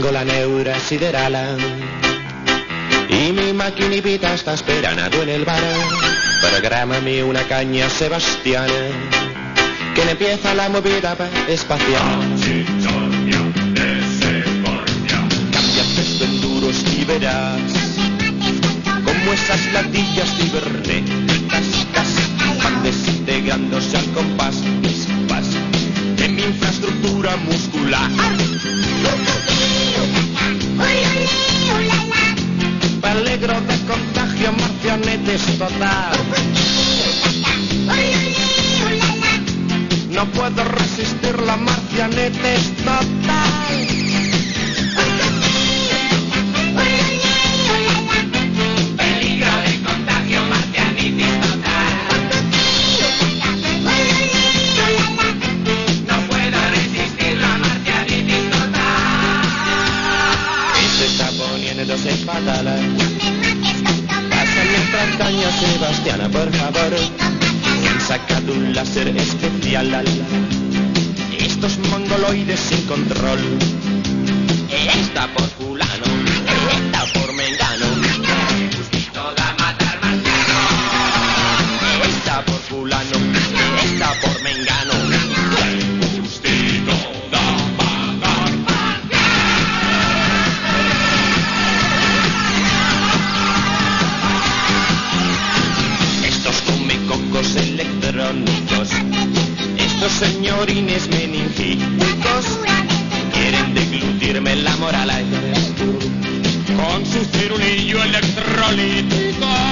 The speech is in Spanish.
tengo la neura sideral y mi maquinita está esperando en el bar. Prográmame una caña, Sebastián, que me empieza la movida espacial. Cambia esto en duros y verás como esas latillas cibernéticas van desintegrándose al compás de mi infraestructura muscular. Peligro de contagio, marcianetes total. No puedo resistir la marcianetes total. Peligro de contagio, marcianitis total. No puedo resistir la marcianitis total. Y se está poniéndose fatal. Pásame otra caña, Sebastiana, por favor. Han sacado un láser especial. Estos mongoloides sin control. Está por fulano, está por mengano. Justito da matar marciano. Está por fulano, está por mengano. Justito da matar marciano. Estos comecocos electrónicos, estos señorines meningíticos, quieren deglutirme la moral con su cirulillo electrolítico.